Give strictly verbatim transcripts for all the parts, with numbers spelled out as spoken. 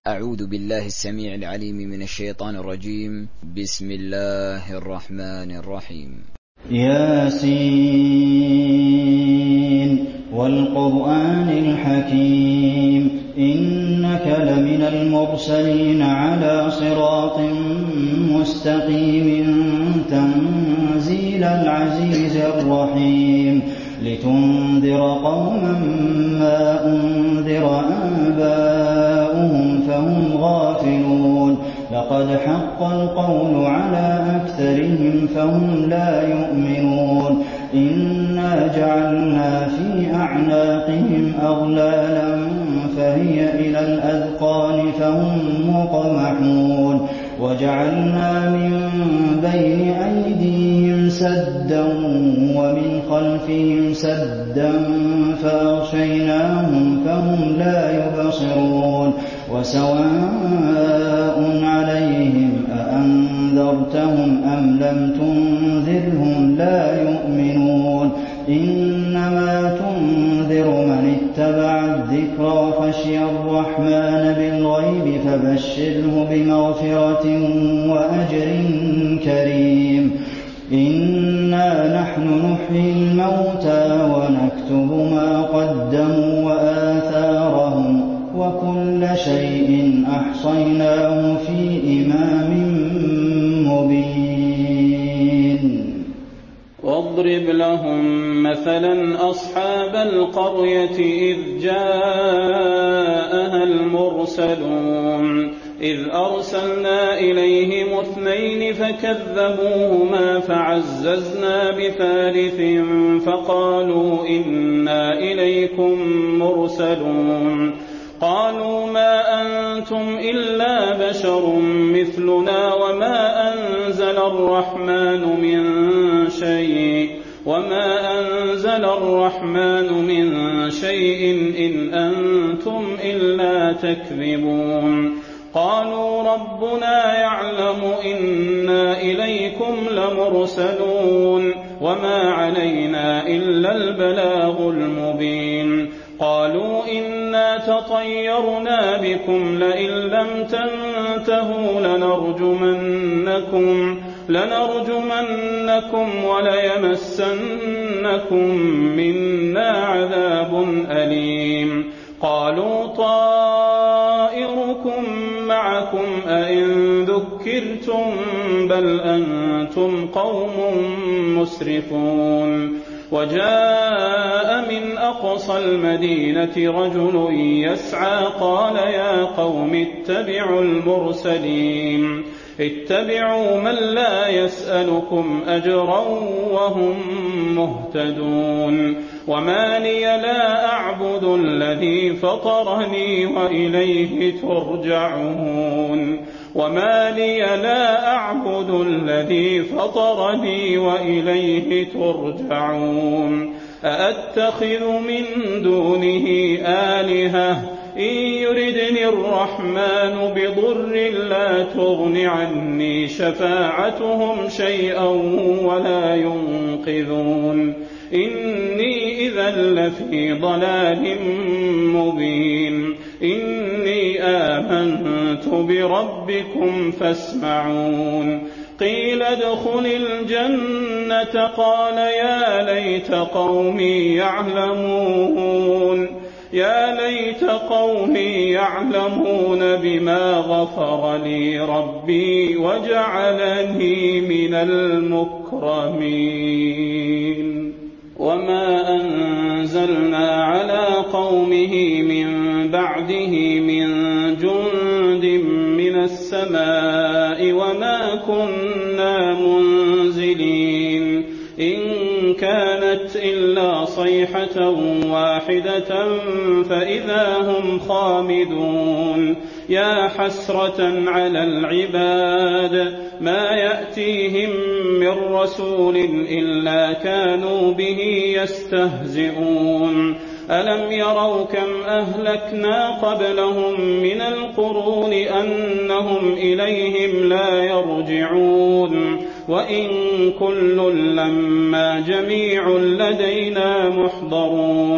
أعوذ بالله السميع العليم من الشيطان الرجيم. بسم الله الرحمن الرحيم. ياسين والقرآن الحكيم إنك لمن المرسلين على صراط مستقيم تنزيل العزيز الرحيم لتنذر قوما ما أنذر آباؤهم فهم غافلون لقد حق القول على أكثرهم فهم لا يؤمنون إنا جعلنا في أعناقهم أغلالا فهي إلى الأذقان فهم مقمحون وجعلنا من بين أيديهم سدا ومن خلفهم سدا فأغشيناهم فهم لا يبصرون وسواء عليهم أأنذرتهم أم لم تنذرهم لا يؤمنون إنما تنذر من اتبع الذكر وخشي الرحمن بالغيب فبشره بمغفرة وأجر كريم إنا نحن نحيي الموتى ونكتب ما قدموا وآثارهم وكل شيء أحصيناه في إمام مبين. واضرب لهم مثلا أصحاب القرية إذ جاءها المرسلون إذ أرسلنا إليهم اثنين فكذبوهما فعززنا بثالث فقالوا إنا إليكم مرسلون قالوا ما أنتم إلا بشر مثلنا وما أنزل الرحمن من شيء وما أنزل الرحمن من شيء إن أنتم إلا تكذبون قالوا ربنا يعلم إنا إليكم لمرسلون وما علينا إلا البلاغ المبين قالوا إنا تطيرنا بكم لئن لم تنتهوا لنرجمنكم لنرجمنكم وليمسنكم منا عذاب أليم قالوا طائركم معكم أئن ذكرتم بل أنتم قوم مسرفون وجاء من أقصى المدينة رجل يسعى قال يا قوم اتبعوا المرسلين اتبعوا من لا يسألكم أجرا وهم مهتدون وما لي لا أعبد الذي فطرني وإليه ترجعون وما لي لا أعبد الذي فطرني وإليه ترجعون أأتخذ من دونه آلهة إن يردني الرحمن بضر لا تغن عني شفاعتهم شيئا ولا ينقذون إني إذا لفي ضلال مبين إني آمنت بربكم فاسمعون قيل ادخل الجنة قال يا ليت قومي يعلمون يا ليت قومي يعلمون بما غفر لي ربي وجعلني من المكرمين وما أنزلنا على قومه من بعده من جند من السماء وما كنا منزلين إن كانت إلا صيحة واحدة فإذا هم خامدون يا حسرة على العباد ما يأتيهم من رسول إلا كانوا به يستهزئون ألم يروا كم أهلكنا قبلهم من القرون أنهم إليهم لا يرجعون وإن كل لما جميع لدينا محضرون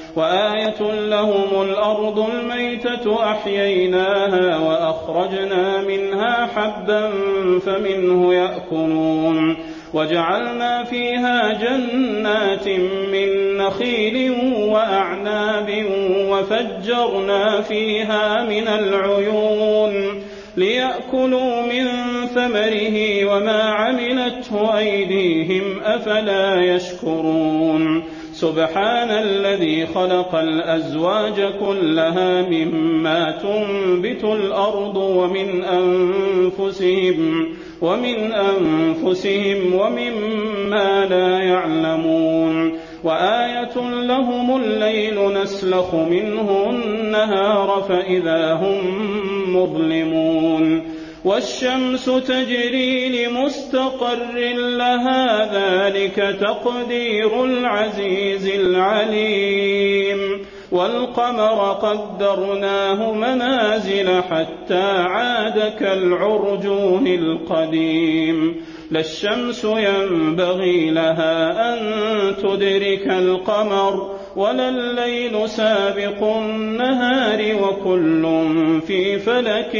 وآية لهم الأرض الميتة أحييناها وأخرجنا منها حبا فمنه يأكلون وجعلنا فيها جنات من نخيل وأعناب وفجرنا فيها من العيون ليأكلوا من ثمره وما عملته أيديهم أفلا يشكرون سبحان الذي خلق الأزواج كلها مما تنبت الأرض ومن أنفسهم ومن أنفسهم ومما لا يعلمون وآية لهم الليل نسلخ منه النهار فإذا هم مظلمون والشمس تجري لمستقر لها ذلك تقدير العزيز العليم والقمر قدرناه منازل حتى عاد كالعرجون القديم لا الشمس ينبغي لها أن تدرك القمر ولا الليل سابق النهار وكل في فلك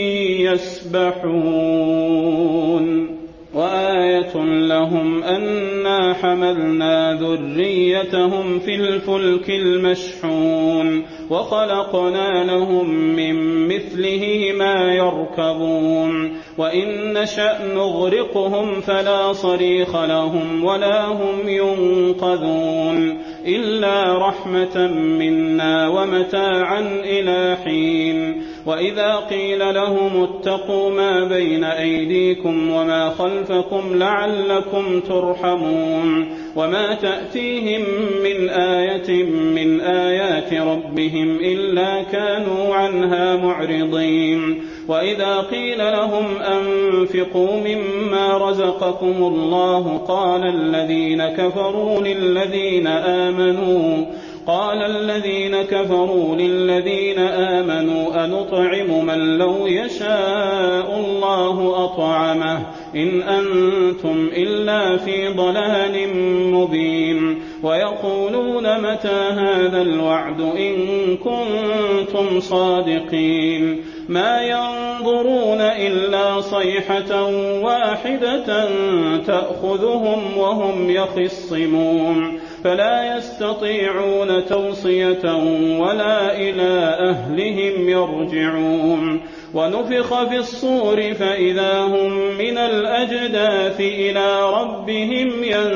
يسبحون وآية لهم أنا حملنا ذريتهم في الفلك المشحون وخلقنا لهم من مثله ما يركبون وإن نشأ نغرقهم فلا صريخ لهم ولا هم ينقذون إلا رحمة منا ومتاعا إلى حين وإذا قيل لهم اتقوا ما بين أيديكم وما خلفكم لعلكم ترحمون وما تأتيهم من آية من آيات ربهم إلا كانوا عنها معرضين وإذا قيل لهم أنفقوا مما رزقكم الله قال الذين كفروا للذين آمنوا قال الذين كفروا للذين آمنوا أنطعم من لو يشاء الله أطعمه إن أنتم إلا في ضلال مبين ويقولون متى هذا الوعد إن كنتم صادقين ما ينظرون إلا صيحة واحدة تأخذهم وهم يخصمون فلا يستطيعون توصية ولا إلى أهلهم يرجعون ونفخ في الصور فإذا هم من الأجداث إلى ربهم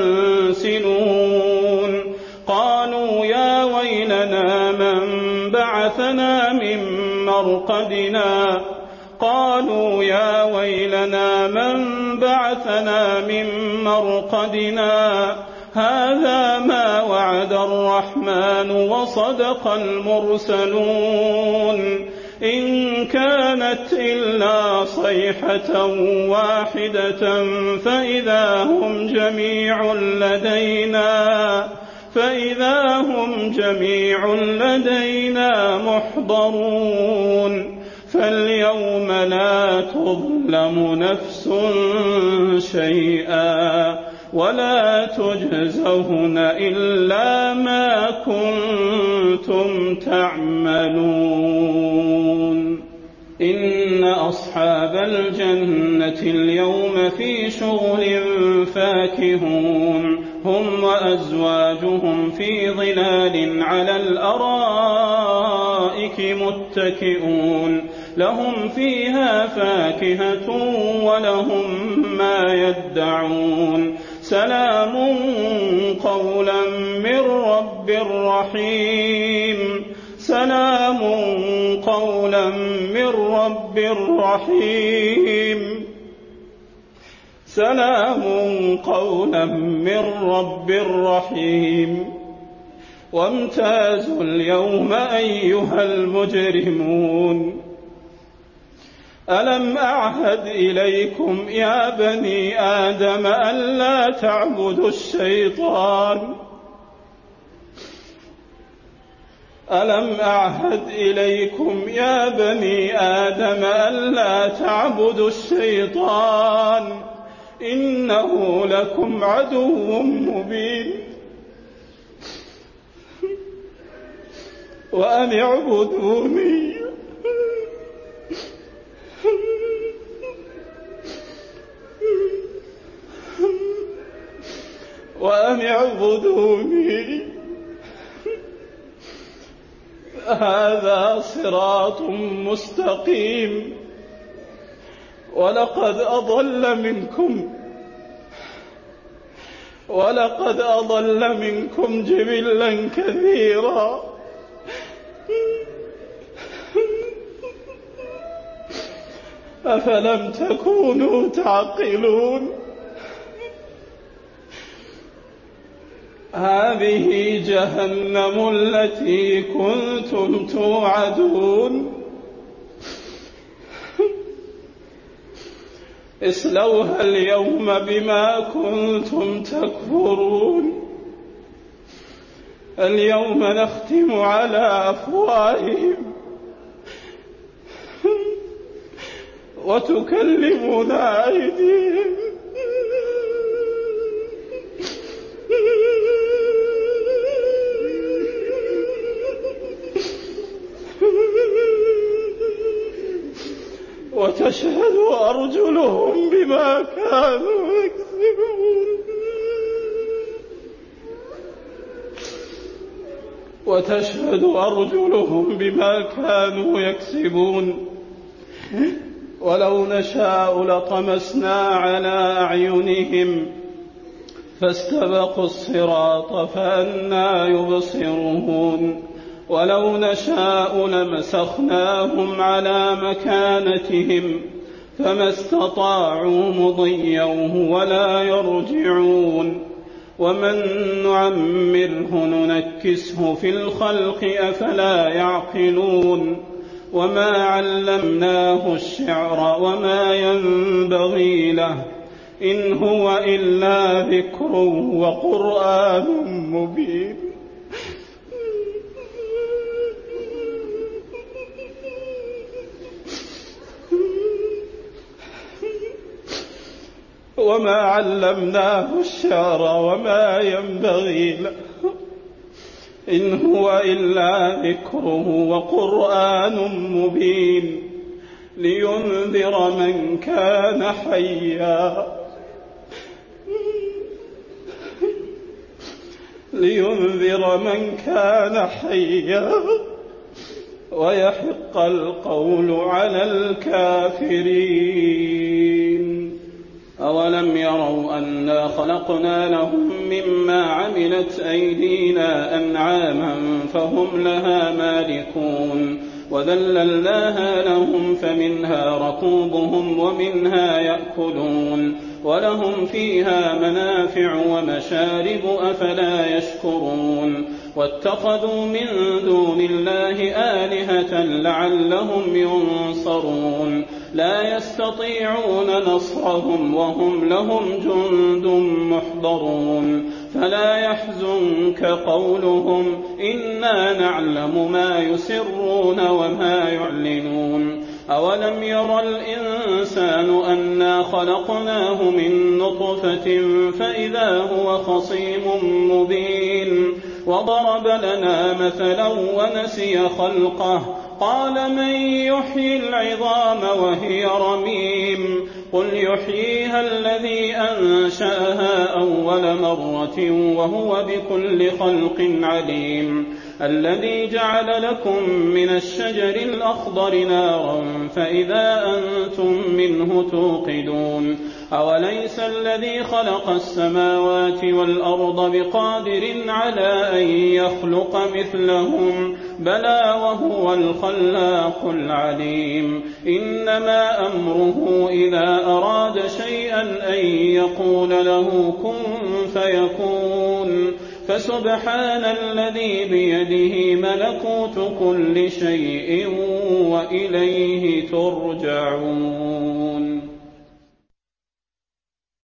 ينسلون قالوا يا ويلنا من بعثنا من مرقدنا قالوا يا ويلنا من بعثنا من مرقدنا هذا ما وعد الرحمن وصدق المرسلون إن كانت إلا صيحة واحدة فإذا هم جميع لدينا فإذا هم جميع لدينا محضرون فاليوم لا تظلم نفس شيئا ولا تجزون إلا ما كنتم تعملون إن أصحاب الجنة اليوم في شغل فاكهون هم وأزواجهم في ظلال على الأرائك متكئون لهم فيها فاكهة ولهم ما يدعون سلام قولا من رب رحيم سلام قولا من رب رحيم سلام قولا من رب رحيم وامتازوا اليوم أيها المجرمون ألم أعهد إليكم يا بني آدم ألا تعبدوا الشيطان ألم أعهد إليكم يا بني آدم ألا تعبدوا الشيطان إنه لكم عدو مبين وأن اعبدوني وأن اعبدوني هذا صراط مستقيم. ولقد أضل منكم ولقد أضل منكم جبلا كثيرا أفلم تكونوا تعقلون. هذه جهنم التي كنتم توعدون اصلوها اليوم بما كنتم تكفرون. اليوم نختم على أفواههم وتكلمنا أيديهم وتشهد أرجلهم بما كانوا يكسبون وتشهد أرجلهم بما كانوا يكسبون. ولو نشاء لطمسنا على أعينهم فاستبقوا الصراط فأنى يبصرون. ولو نشاء لمسخناهم على مكانتهم فما استطاعوا مضيا ولا يرجعون. ومن نعمره ننكسه في الخلق أفلا يعقلون. وما علمناه الشعر وما ينبغي له إن هو إلا ذكر وقرآن مبين. وما علمناه الشعر وما ينبغي له إن هو إلا ذكره وقرآن مبين لينذر من كان حيا لينذر من كان حيا ويحق القول على الكافرين. أولم يروا أنا خلقنا لهم مما عملت أيدينا أنعاما فهم لها مالكون وذللناها لهم فمنها ركوبهم ومنها يأكلون ولهم فيها منافع ومشارب أفلا يشكرون. واتخذوا من دون الله آلهة لعلهم ينصرون لا يستطيعون نصرهم وهم لهم جند محضرون. فلا يحزنك قولهم إنا نعلم ما يسرون وما يعلنون. أولم ير الإنسان أنا خلقناه من نطفة فإذا هو خصيم مبين. وضرب لنا مثلا ونسي خلقه قال من يحيي العظام وهي رميم قل يحييها الذي أنشأها أول مرة وهو بكل خلق عليم. الذي جعل لكم من الشجر الأخضر نارا فإذا أنتم منه توقدون. أوليس الذي خلق السماوات والأرض بقادر على أن يخلق مثلهم بلى وهو الخلاق العليم. إنما أمره إذا أراد شيئا أن يقول له كن فيكون. فسبحان الذي بيده ملكوت كل شيء وإليه ترجعون.